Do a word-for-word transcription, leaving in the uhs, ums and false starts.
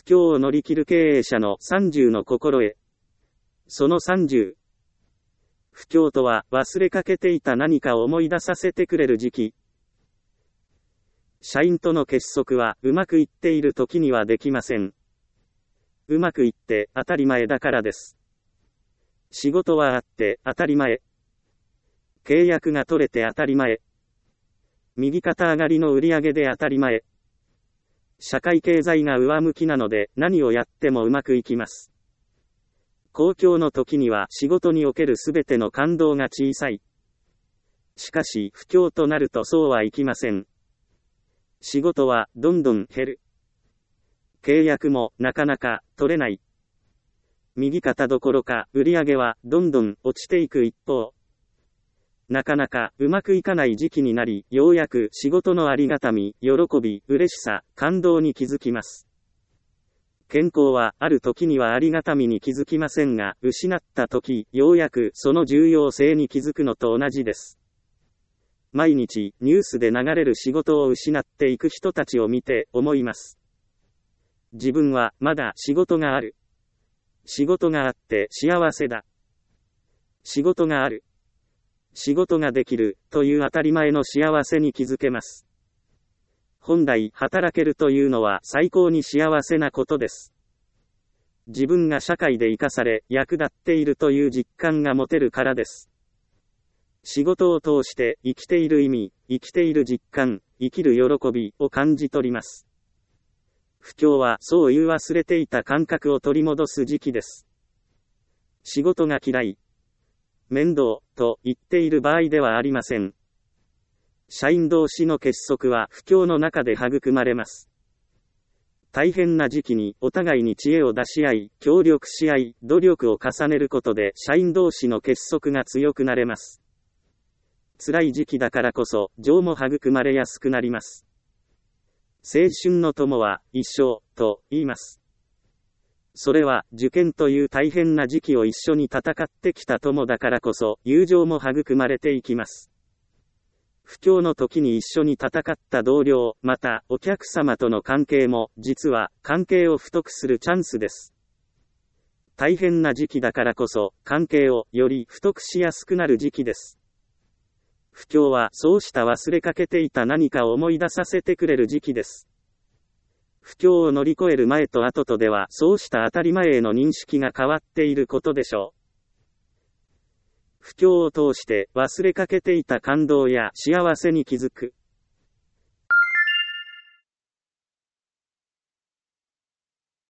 況を乗り切る経営者のさんじゅうの心得。そのさんじゅう。不況とは忘れかけていた何かを思い出させてくれる時期。社員との結束はうまくいっている時にはできません。うまくいって当たり前だからです。仕事はあって当たり前。契約が取れて当たり前。右肩上がりの売り上げで当たり前。社会経済が上向きなので何をやってもうまくいきます。好況の時には仕事におけるすべての感動が小さい。しかし不況となるとそうはいきません。仕事はどんどん減る。契約もなかなか取れない。右肩どころか売り上げはどんどん落ちていく一方。なかなかうまくいかない時期になり、ようやく仕事のありがたみ、喜び、嬉しさ、感動に気づきます。健康はある時にはありがたみに気づきませんが、失った時、ようやくその重要性に気づくのと同じです。毎日ニュースで流れる仕事を失っていく人たちを見て思います。自分はまだ仕事がある。仕事があって幸せだ。仕事がある。仕事ができるという当たり前の幸せに気づけます。本来働けるというのは最高に幸せなことです。自分が社会で生かされ役立っているという実感が持てるからです。仕事を通して生きている意味、生きている実感、生きる喜びを感じ取ります。不況はそういう忘れていた感覚を取り戻す時期です。仕事が嫌い、面倒と言っている場合ではありません。社員同士の結束は不況の中で育まれます。大変な時期にお互いに知恵を出し合い、協力し合い、努力を重ねることで社員同士の結束が強くなれます。辛い時期だからこそ情も育まれやすくなります。青春の友は一生と言います。それは受験という大変な時期を一緒に戦ってきた友だからこそ友情も育まれていきます。不況の時に一緒に戦った同僚、またお客様との関係も実は関係を太くするチャンスです。大変な時期だからこそ関係をより太くしやすくなる時期です。不況はそうした忘れかけていた何かを思い出させてくれる時期です。不況を乗り越える前と後とではそうした当たり前への認識が変わっていることでしょう。不況を通して忘れかけていた感動や幸せに気づく。